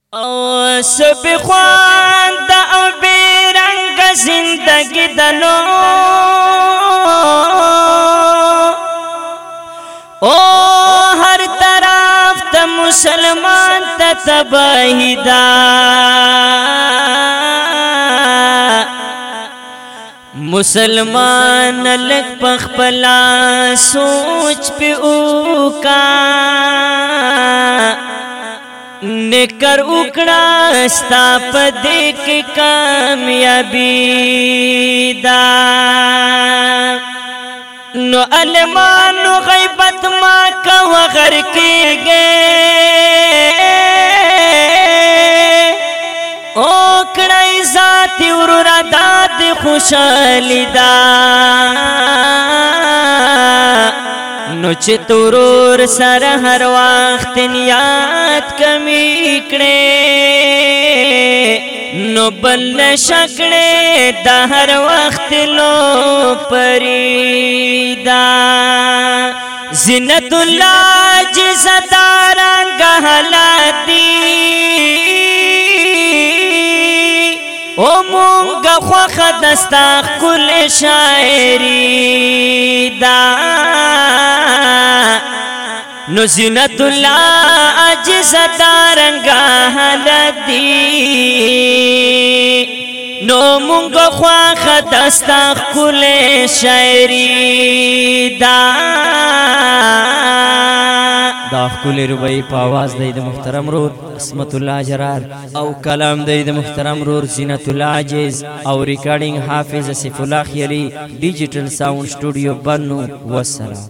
او سب خوان دا او بیرنگ زندگی دنو او ہر طرف تا مسلمان تا تباہی دا مسلمان لگ پخپلا سوچ پی اوکا نکر اکڑا ستا پدیک کامیابی دا نو علمانو غیبت ما کا وغر کی گئے اوکڑای ذاتی ورورا داد خوشالی دا نو چه تورور سر هر وقت نیاد کمی کڑے نو بل شکڑے دا ہر وقت لو پریدا زینت اللہ جزداران گہلا دی او مونگا خوخ دستا کل شاعری دا نو زینت اللہ عجز دارنگا حلدی نو مونگا خوخ دستا کل شاعری دا خپل رباعي په आवाज د محترم رور عصمت الله جرار او کلام د محترم رور زینت الله عاجز او ریکارډینګ حافظ اسف الله خیری ډیجیټل ساوند سټوډیو بنو والسلام.